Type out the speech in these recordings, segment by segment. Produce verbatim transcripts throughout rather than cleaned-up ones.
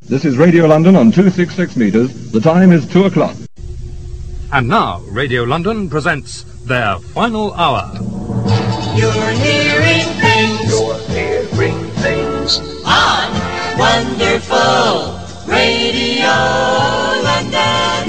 This is Radio London on two sixty-six metres. The time is two o'clock. And now, Radio London presents their final hour. You're hearing things. You're hearing things. On Wonderful Radio London.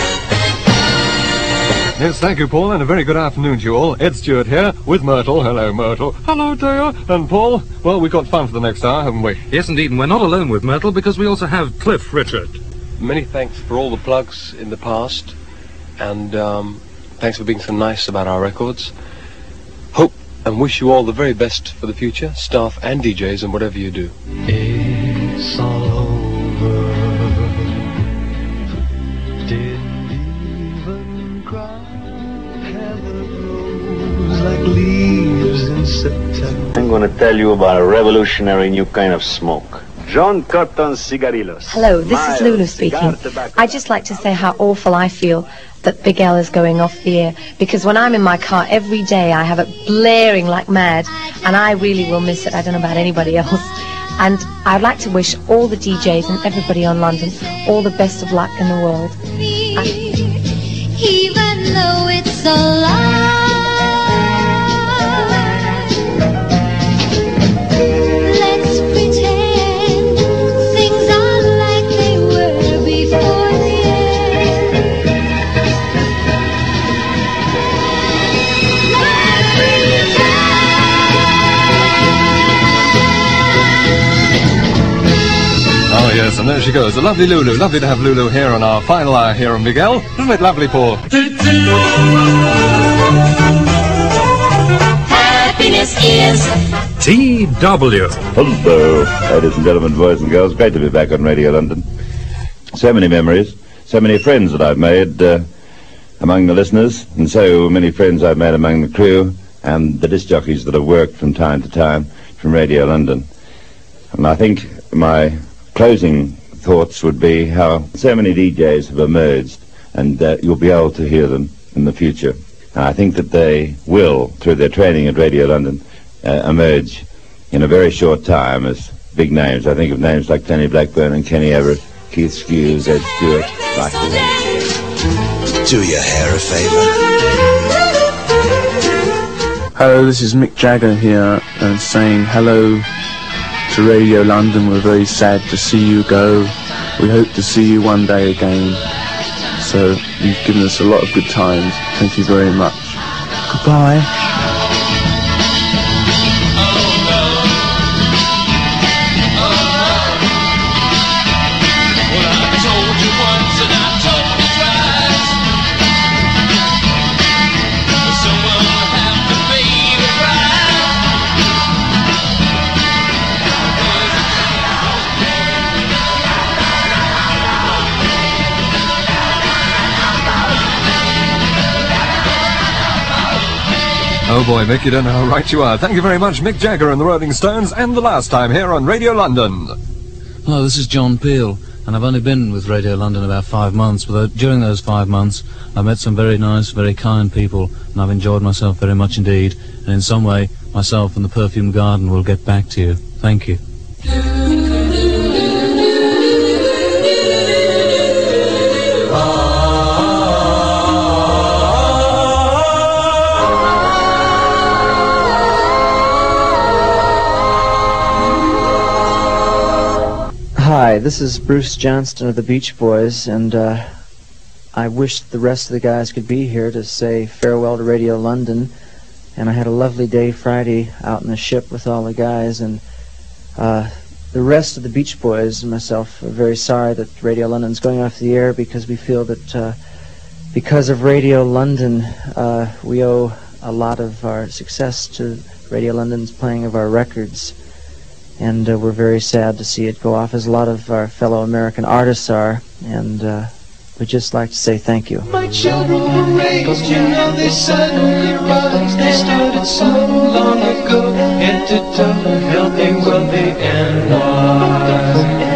Yes, thank you, Paul, and a very good afternoon to you all. Ed Stewart here with Myrtle. Hello, Myrtle. Hello, dear. And Paul. Well, we've got fun for the next hour, haven't we? Yes, indeed, and we're not alone with Myrtle because we also have Cliff Richard. Many thanks for all the plugs in the past, and um, thanks for being so nice about our records. Hope and wish you all the very best for the future, staff and D Js, and whatever you do. It's all over. Didn't even cry. Heather grows like leaves in September. I'm going to tell you about a revolutionary new kind of smoke. John Cotton Cigarillos. Hello, this is Lulu speaking. I'd just like to say how awful I feel that Big L is going off the air, because when I'm in my car every day I have it blaring like mad, and I really will miss it. I don't know about anybody else. And I'd like to wish all the D Js and everybody on London all the best of luck in the world. And even though it's a lie. Yes, and there she goes. A lovely Lulu. Lovely to have Lulu here on our final hour here on Big L. Isn't it lovely, Paul? Happiness is T W. Hello, ladies and gentlemen, boys and girls. Great to be back on Radio London. So many memories, so many friends that I've made uh, among the listeners, and so many friends I've made among the crew and the disc jockeys that have worked from time to time from Radio London. And I think my closing thoughts would be how so many D Js have emerged, and uh, you'll be able to hear them in the future. And I think that they will, through their training at Radio London, uh, emerge in a very short time as big names. I think of names like Tony Blackburn and Kenny Everett, Keith Skews, Ed Stewart, Michael. Do your hair a favour. Hello, this is Mick Jagger here, and saying hello to Radio London. We're very sad to see you go. We hope to see you one day again. So you've given us a lot of good times. Thank you very much. Goodbye. Oh boy, Mick, you don't know how right you are. Thank you very much, Mick Jagger and the Rolling Stones, and the last time here on Radio London. Hello, this is John Peel, and I've only been with Radio London about five months, but during those five months I've met some very nice, very kind people, and I've enjoyed myself very much indeed, and in some way, myself and the Perfume Garden will get back to you. Thank you. Hi, this is Bruce Johnston of the Beach Boys, and uh, I wish the rest of the guys could be here to say farewell to Radio London. And I had a lovely day Friday out in the ship with all the guys, and uh, the rest of the Beach Boys and myself are very sorry that Radio London's going off the air, because we feel that uh, because of Radio London uh, we owe a lot of our success to Radio London's playing of our records. And uh, we're very sad to see it go off, as a lot of our fellow American artists are, and uh, we'd just like to say thank you. My children were raised, you know, they suddenly rise. They started so long ago, head to toe, healthy, wealthy, and wise.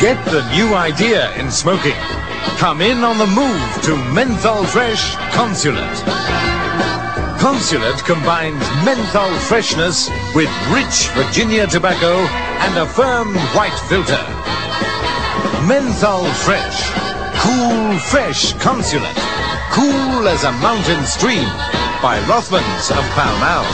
Get the new idea in smoking. Come in on the move to Menthol Fresh Consulate. Consulate combines menthol freshness with rich Virginia tobacco and a firm white filter. Menthol Fresh. Cool, fresh Consulate. Cool as a mountain stream. By Rothmans of Pall Mall.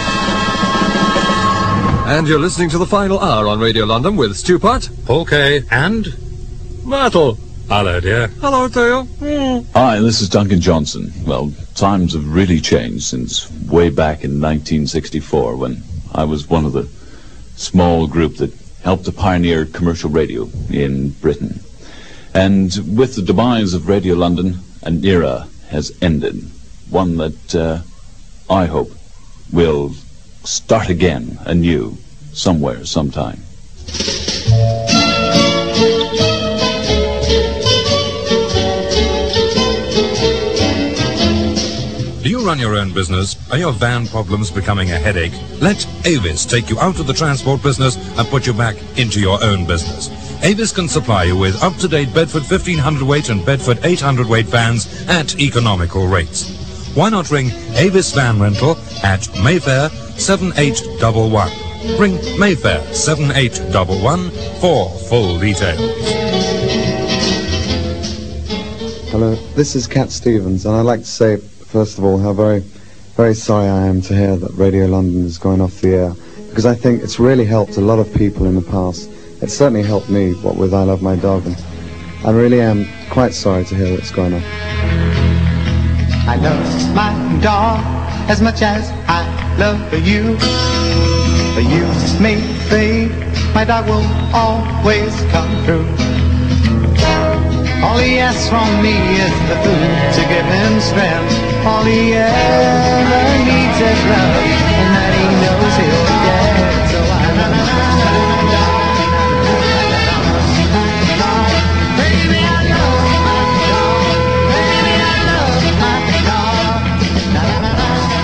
And you're listening to the final hour on Radio London with Stu Putt, Paul Kay, and Myrtle. Hello, dear. Hello, dear. Mm. Hi, this is Duncan Johnson. Well, times have really changed since way back in nineteen sixty-four when I was one of the small group that helped to pioneer commercial radio in Britain. And with the demise of Radio London, an era has ended. One that uh, I hope will start again anew somewhere, sometime. Do you run your own business? Are your van problems becoming a headache? Let Avis take you out of the transport business and put you back into your own business. Avis can supply you with up-to-date Bedford fifteen hundred weight and Bedford eight hundred weight vans at economical rates. Why not ring Avis Van Rental at Mayfair seven eight one one. Ring Mayfair seven eight one one for full details. Hello, this is Cat Stevens, and I'd like to say, first of all, how very, very sorry I am to hear that Radio London is going off the air, because I think it's really helped a lot of people in the past. It certainly helped me, what with I Love My Dog, and I really am quite sorry to hear that it's going off. I love my dog as much as I love you. For you may fade, my dog will always come through. All he asks from me is the food to give him strength. All he ever needs is love, and that he knows he'll get. So I love my dog. Baby, I love my dog. Baby, I love my dog. Na, na,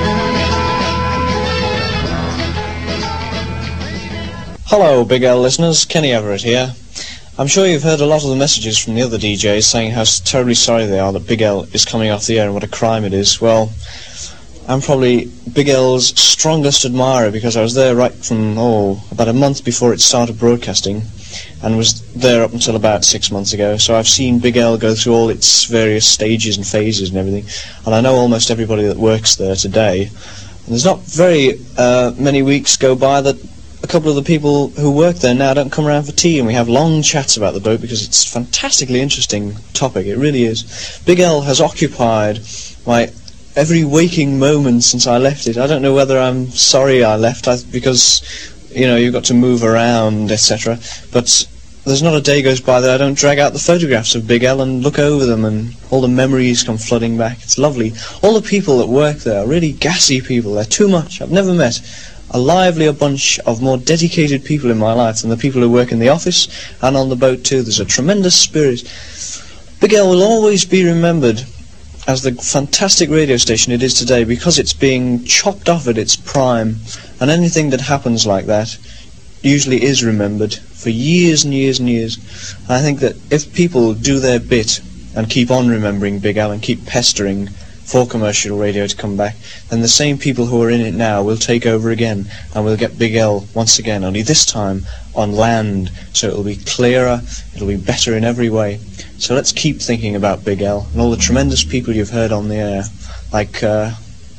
na, na. Hello, Big L listeners, Kenny Everett here. I'm sure you've heard a lot of the messages from the other D Js saying how terribly sorry they are that Big L is coming off the air and what a crime it is. Well, I'm probably Big L's strongest admirer because I was there right from, oh, about a month before it started broadcasting and was there up until about six months ago. So I've seen Big L go through all its various stages and phases and everything, and I know almost everybody that works there today. And there's not very uh, many weeks go by that a couple of the people who work there now don't come around for tea, and we have long chats about the boat because it's a fantastically interesting topic. It really is. Big L has occupied my every waking moment since I left it. I don't know whether I'm sorry I left I, because, you know, you've got to move around, et cetera. But there's not a day goes by that I don't drag out the photographs of Big L and look over them, and all the memories come flooding back. It's lovely. All the people that work there are really gassy people. They're too much. I've never met a livelier bunch of more dedicated people in my life than the people who work in the office and on the boat too. There's a tremendous spirit. Big L will always be remembered as the fantastic radio station it is today because it's being chopped off at its prime, and anything that happens like that usually is remembered for years and years and years. And I think that if people do their bit and keep on remembering Big L and keep pestering for commercial radio to come back, then the same people who are in it now will take over again, and we'll get Big L once again, only this time on land, so it'll be clearer, it'll be better in every way. So let's keep thinking about Big L and all the tremendous people you've heard on the air, like uh,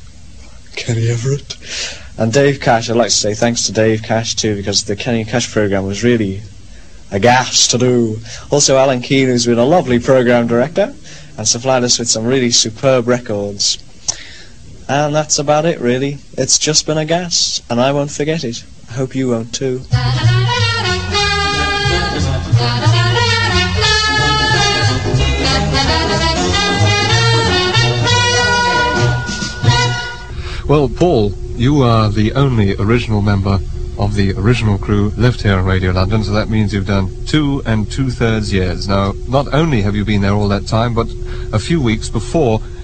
Kenny Everett and Dave Cash. I'd like to say thanks to Dave Cash too, because the Kenny Cash program was really a gas to do. Also Alan Keane, who's been a lovely program director and supplied us with some really superb records. And that's about it, really. It's just been a gas, and I won't forget it. I hope you won't too. Well, Paul, you are the only original member of the original crew left here on Radio London, so that means you've done two and two-thirds years. Now, not only have you been there all that time, but a few weeks before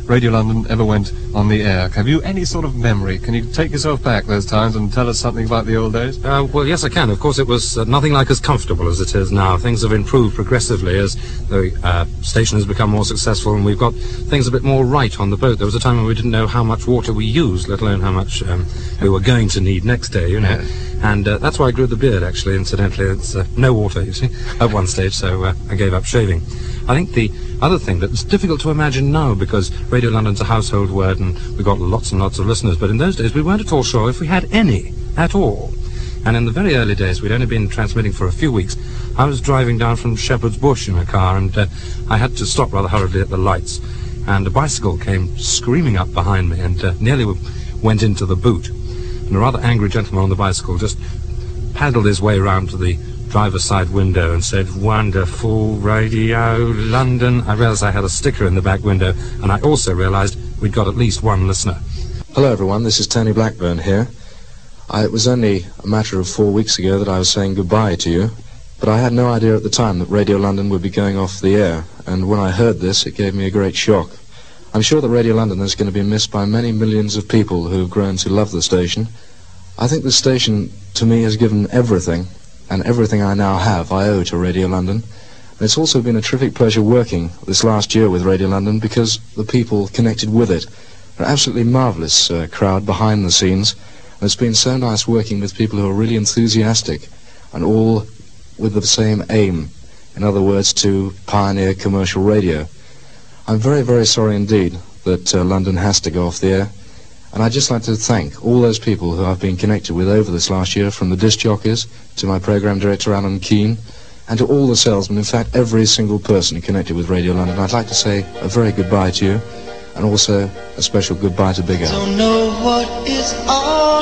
Radio London ever went on the air. Have you any sort of memory? Can you take yourself back those times and tell us something about the old days? Uh, well, yes, I can. Of course, it was uh, nothing like as comfortable as it is now. Things have improved progressively as the uh, station has become more successful, and we've got things a bit more right on the boat. There was a time when we didn't know how much water we used, let alone how much um, we were going to need next day, you know. Yeah. And uh, that's why I grew the beard, actually, incidentally. It's uh, no water, you see, at one stage, so uh, I gave up shaving. I think the other thing that's difficult to imagine now, because Radio London's a household word and we've got lots and lots of listeners, but in those days we weren't at all sure if we had any at all. And in the very early days, we'd only been transmitting for a few weeks. I was driving down from Shepherd's Bush in a car, and uh, I had to stop rather hurriedly at the lights, and a bicycle came screaming up behind me and uh, nearly went into the boot. And a rather angry gentleman on the bicycle just paddled his way round to the driver's side window and said, "Wonderful Radio London." I realised I had a sticker in the back window, and I also realised we'd got at least one listener. Hello everyone, this is Tony Blackburn here. I, it was only a matter of four weeks ago that I was saying goodbye to you, but I had no idea at the time that Radio London would be going off the air, and when I heard this it gave me a great shock. I'm sure that Radio London is going to be missed by many millions of people who have grown to love the station. I think the station, to me, has given everything, and everything I now have I owe to Radio London. And it's also been a terrific pleasure working this last year with Radio London because the people connected with it are an absolutely marvellous uh, crowd behind the scenes. And it's been so nice working with people who are really enthusiastic and all with the same aim. In other words, to pioneer commercial radio. I'm very, very sorry indeed that uh, London has to go off the air. And I'd just like to thank all those people who I've been connected with over this last year, from the disc jockeys to my programme director Alan Keane, and to all the salesmen, in fact every single person connected with Radio London. I'd like to say a very goodbye to you, and also a special goodbye to Big Al. Don't know what it's all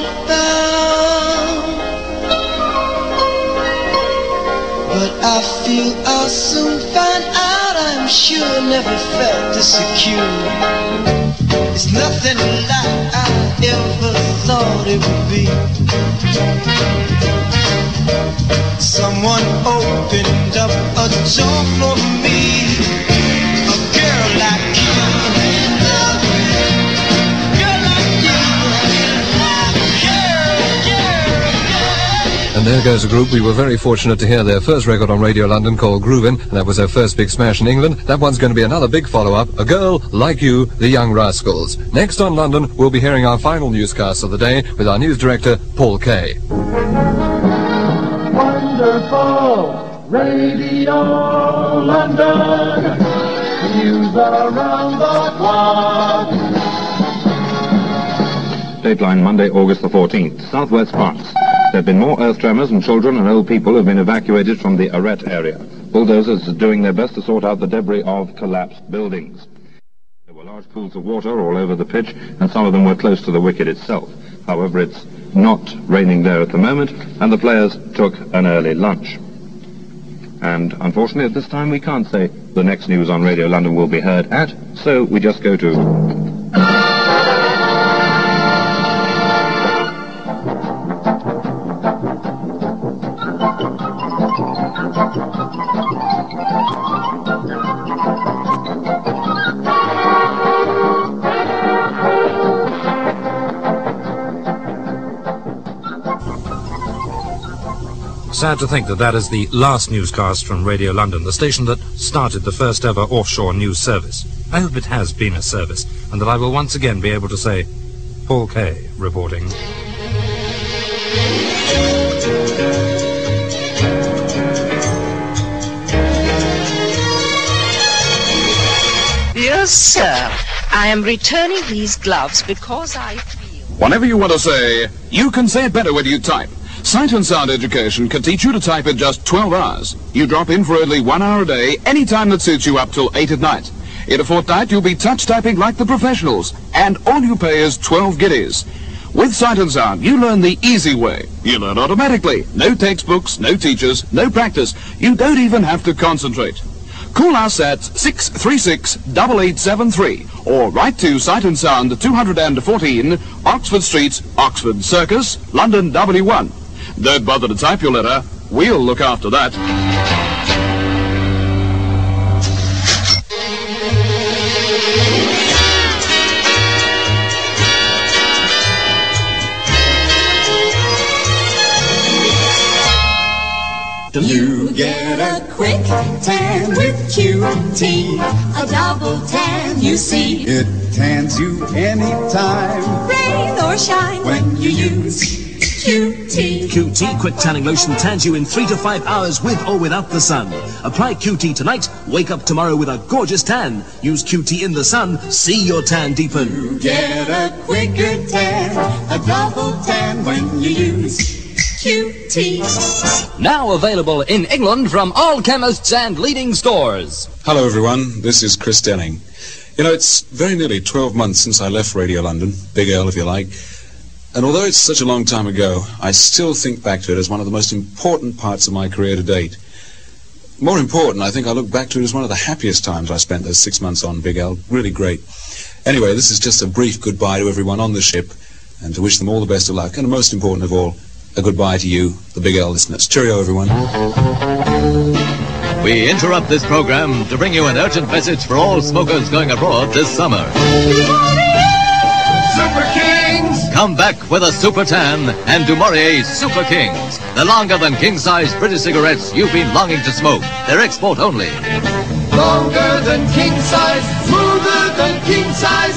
about, but I feel I'll soon find out. I'm sure never felt this secure. It's nothing like I ever thought it would be. Someone opened up a door for me. A girl like you, girl like you, And there goes a group we were very fortunate to hear their first record on Radio London called Groovin', and that was their first big smash in England. That one's going to be another big follow-up, A Girl Like You, the Young Rascals. Next on London, we'll be hearing our final newscast of the day with our news director, Paul Kay. Wonderful Radio London, news around the clock. Dateline Monday, August the fourteenth. Southwest France. There have been more earth tremors, and children and old people have been evacuated from the Arret area. Bulldozers are doing their best to sort out the debris of collapsed buildings. There were large pools of water all over the pitch, and some of them were close to the wicket itself. However, it's not raining there at the moment, and the players took an early lunch. And unfortunately, at this time, we can't say the next news on Radio London will be heard at, so we just go to... Sad to think that that is the last newscast from Radio London, the station that started the first ever offshore news service. I hope it has been a service, and that I will once again be able to say, Paul Kay reporting. Yes, sir. I am returning these gloves because I feel... Whatever you want to say, you can say it better when you type. Sight and Sound Education can teach you to type in just twelve hours. You drop in for only one hour a day, any time that suits you up till eight at night. In a fortnight, you'll be touch typing like the professionals, and all you pay is twelve guineas. With Sight and Sound, you learn the easy way. You learn automatically. No textbooks, no teachers, no practice. You don't even have to concentrate. Call us at six three six, eight eight seven three or write to Sight and Sound, two hundred fourteen, Oxford Street, Oxford Circus, London W one. Don't bother to type your letter. We'll look after that. You get a quick tan with Q T, a double tan, you see. It tans you anytime, Rain or shine when you use Q T. Q T Quick Tanning Lotion tans you in three to five hours with or without the sun. Apply Q T tonight, wake up tomorrow with a gorgeous tan. Use Q T in the sun, see your tan deepen. You get a quicker tan, a double tan when you use Q T. Now available in England from all chemists and leading stores. Hello everyone, this is Chris Denning. You know, it's very nearly twelve months since I left Radio London, Big L if you like, and although it's such a long time ago, I still think back to it as one of the most important parts of my career to date. More important, I think I look back to it as one of the happiest times I spent those six months on Big L. Really great. Anyway, this is just a brief goodbye to everyone on the ship, and to wish them all the best of luck, and most important of all, a goodbye to you, the Big L listeners. Cheerio, everyone. We interrupt this program to bring you an urgent message for all smokers going abroad this summer. Super Kings! Come back with a Super Tan and Du Maurier Super Kings, the longer than king-size British cigarettes you've been longing to smoke. They're export only. Longer than king size, smoother than king size.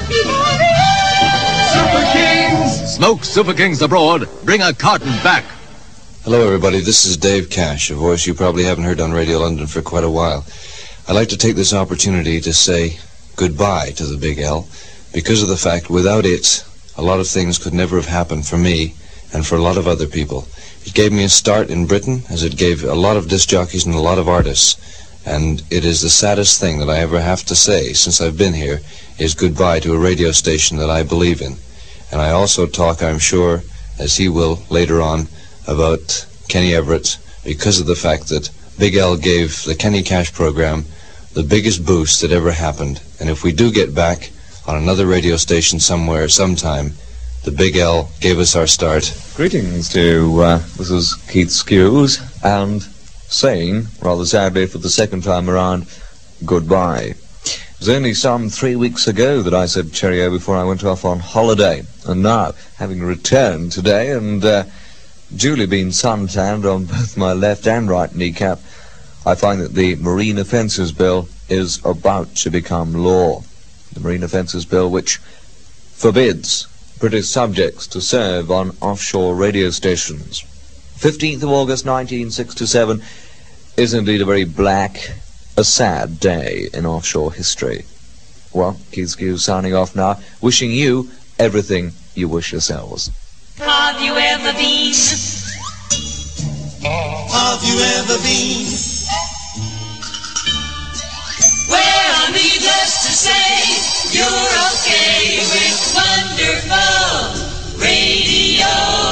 Super Kings! Smoke Super Kings abroad. Bring a carton back. Hello, everybody. This is Dave Cash, a voice you probably haven't heard on Radio London for quite a while. I'd like to take this opportunity to say goodbye to the Big L, because of the fact without it, a lot of things could never have happened for me and for a lot of other people. It gave me a start in Britain, as it gave a lot of disc jockeys and a lot of artists. And it is the saddest thing that I ever have to say since I've been here, is goodbye to a radio station that I believe in. And I also talk, I'm sure, as he will later on, about Kenny Everett, because of the fact that Big L gave the Kenny Cash program the biggest boost that ever happened. And if we do get back on another radio station somewhere, sometime, the Big L gave us our start. Greetings to, uh, this is Keith Skews, and saying, rather sadly for the second time around, goodbye. It was only some three weeks ago that I said cheerio before I went off on holiday, and now, having returned today and uh, duly been suntanned on both my left and right kneecap, I find that the Marine Offences Bill is about to become law. The Marine Offences Bill, which forbids British subjects to serve on offshore radio stations. fifteenth of August nineteen sixty-seven is indeed a very black, a sad day in offshore history. Well, Keith Skew signing off now, wishing you everything you wish yourselves. Have you ever been? Have you ever been? Well, needless to say, you're okay with wonderful Radio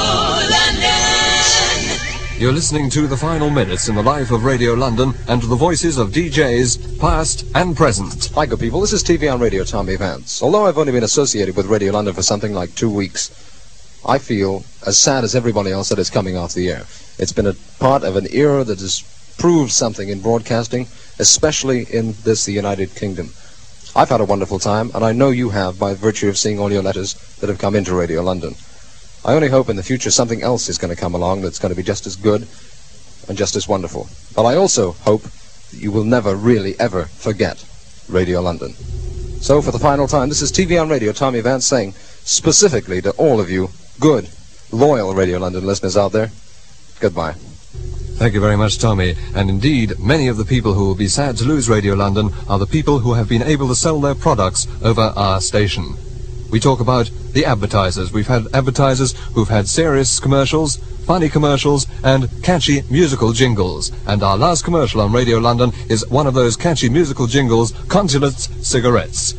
London. You're listening to the final minutes in the life of Radio London and to the voices of D Js past and present. Hi, good people. This is T V on Radio Tommy Vance. Although I've only been associated with Radio London for something like two weeks, I feel as sad as everybody else that is coming off the air. It's been a part of an era that has proved something in broadcasting, especially in this, the United Kingdom. I've had a wonderful time, and I know you have by virtue of seeing all your letters that have come into Radio London. I only hope in the future something else is going to come along that's going to be just as good and just as wonderful. But I also hope that you will never really ever forget Radio London. So for the final time, this is T V on Radio, Tommy Vance saying specifically to all of you good, loyal Radio London listeners out there, goodbye. Thank you very much, Tommy. And indeed, many of the people who will be sad to lose Radio London are the people who have been able to sell their products over our station. We talk about the advertisers. We've had advertisers who've had serious commercials, funny commercials, and catchy musical jingles. And our last commercial on Radio London is one of those catchy musical jingles, Consulate's Cigarettes.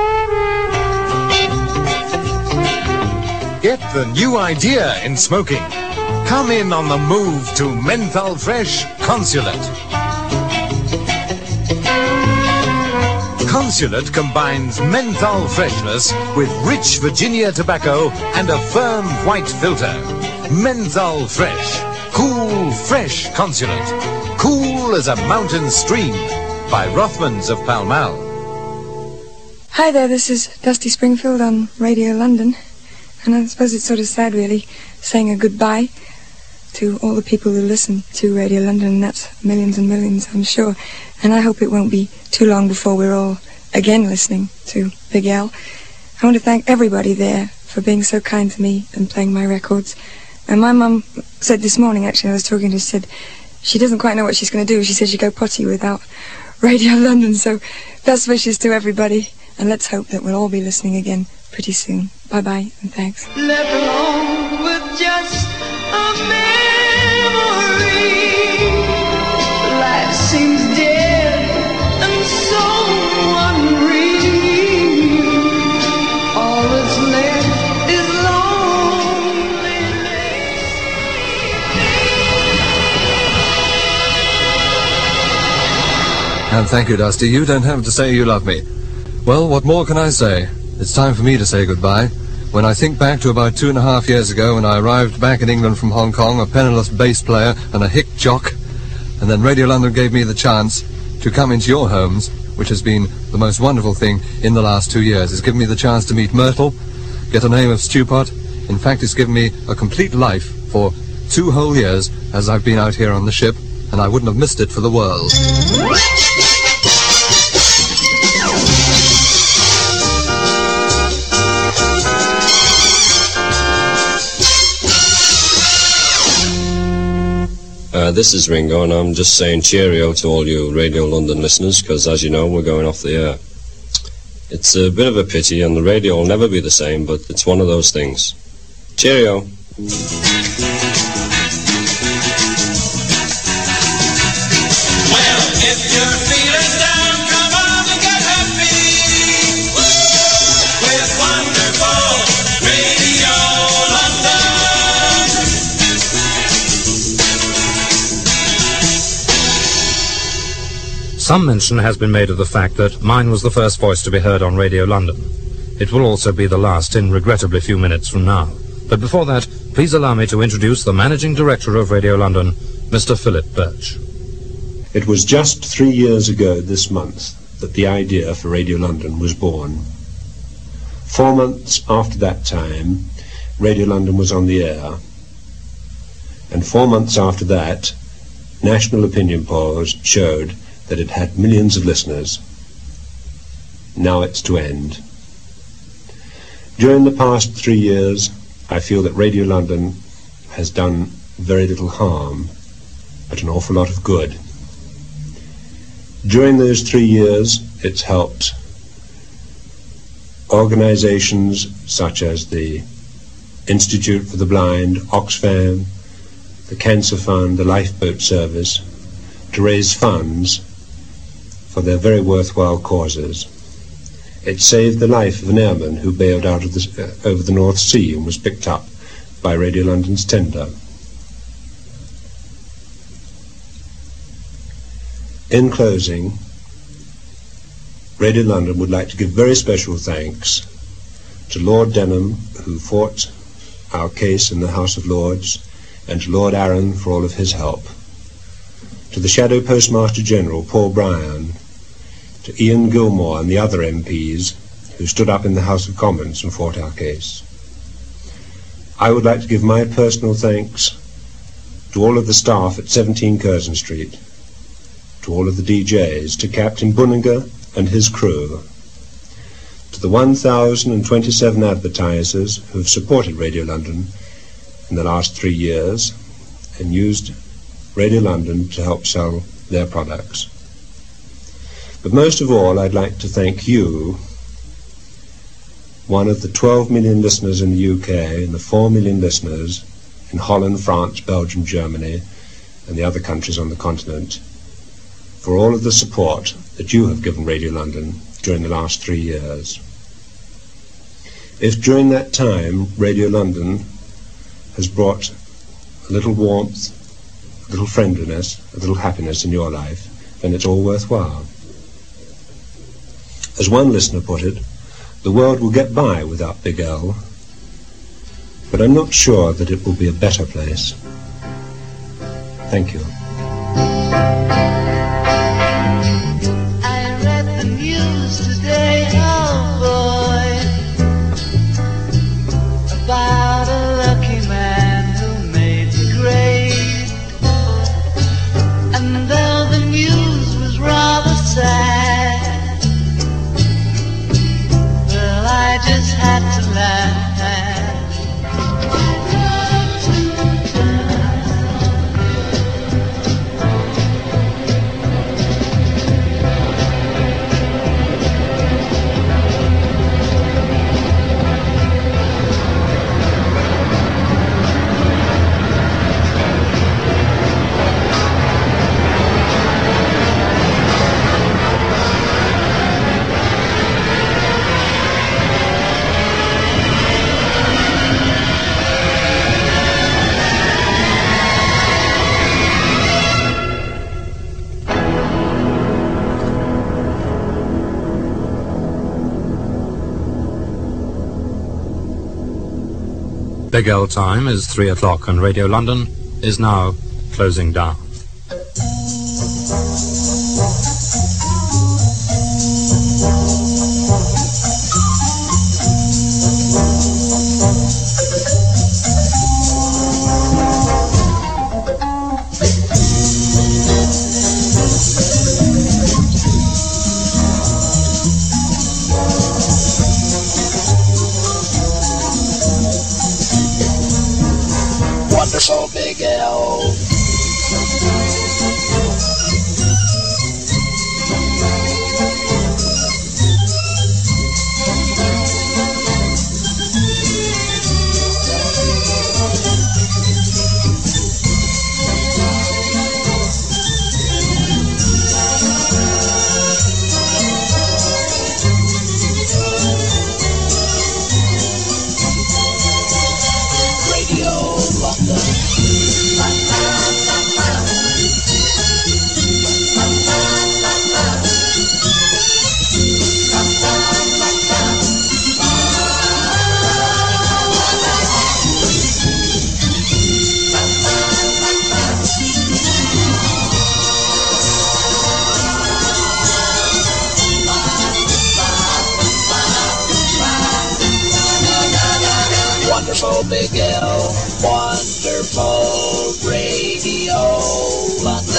Get the new idea in smoking. Come in on the move to Menthol Fresh Consulate. Consulate combines menthol freshness with rich Virginia tobacco and a firm white filter. Menthol Fresh. Cool, fresh Consulate. Cool as a mountain stream. By Rothmans of Pall Mall. Hi there, this is Dusty Springfield on Radio London. And I suppose it's sort of sad, really, saying a goodbye. to all the people who listen to Radio London, and that's millions and millions, I'm sure. And I hope it won't be too long before we're all again listening to Big Al. I want to thank everybody there for being so kind to me and playing my records. And my mum said this morning, actually, I was talking to her, she said she doesn't quite know what she's going to do. She said she'd go potty without Radio London, so best wishes to everybody, and let's hope that we'll all be listening again pretty soon. Bye-bye, and thanks. Left alone with just a memory. Life seems dead and so unreal. All that's left is loneliness. And thank you, Dusty. You don't have to say you love me. Well, what more can I say? It's time for me to say goodbye. When I think back to about two and a half years ago when I arrived back in England from Hong Kong, a penniless bass player and a hick jock, and then Radio London gave me the chance to come into your homes, which has been the most wonderful thing in the last two years. It's given me the chance to meet Myrtle, get a name of Stewpot. In fact, it's given me a complete life for two whole years as I've been out here on the ship, and I wouldn't have missed it for the world. Uh, this is Ringo, and I'm just saying cheerio to all you Radio London listeners, because as you know, we're going off the air. It's a bit of a pity, and the radio will never be the same, but it's one of those things. Cheerio. Well, if you're feeling down, come on and get happy. Woo! With wonderful Radio London. Some mention has been made of the fact that mine was the first voice to be heard on Radio London. It will also be the last in regrettably few minutes from now. But before that, please allow me to introduce the Managing Director of Radio London, Mister Philip Birch. It was just three years ago this month that the idea for Radio London was born. Four months after that time, Radio London was on the air. And four months after that, national opinion polls showed that it had millions of listeners. Now it's to end. During the past three years, I feel that Radio London has done very little harm, but an awful lot of good. During those three years, it's helped organizations such as the Institute for the Blind, Oxfam, the Cancer Fund, the Lifeboat Service, to raise funds for their very worthwhile causes. It saved the life of an airman who bailed out of the, uh, over the North Sea and was picked up by Radio London's tender. In closing, Radio London would like to give very special thanks to Lord Denham, who fought our case in the House of Lords, and to Lord Arran for all of his help, to the Shadow Postmaster General, Paul Bryan, to Ian Gilmore and the other M Ps who stood up in the House of Commons and fought our case. I would like to give my personal thanks to all of the staff at seventeen Curzon Street, to all of the D Js, to Captain Bunninger and his crew, to the one thousand twenty-seven advertisers who have supported Radio London in the last three years and used Radio London to help sell their products. But most of all, I'd like to thank you, one of the twelve million listeners in the U K and the four million listeners in Holland, France, Belgium, Germany, and the other countries on the continent, for all of the support that you have given Radio London during the last three years. If during that time Radio London has brought a little warmth, a little friendliness, a little happiness in your life, then it's all worthwhile. As one listener put it, the world will get by without Big L, but I'm not sure that it will be a better place. Thank you. I read the news today, oh boy, about a lucky man who made the grade. Big L time is three o'clock and Radio London is now closing down. Wonderful Big L. Wonderful Big L, wonderful Radio London.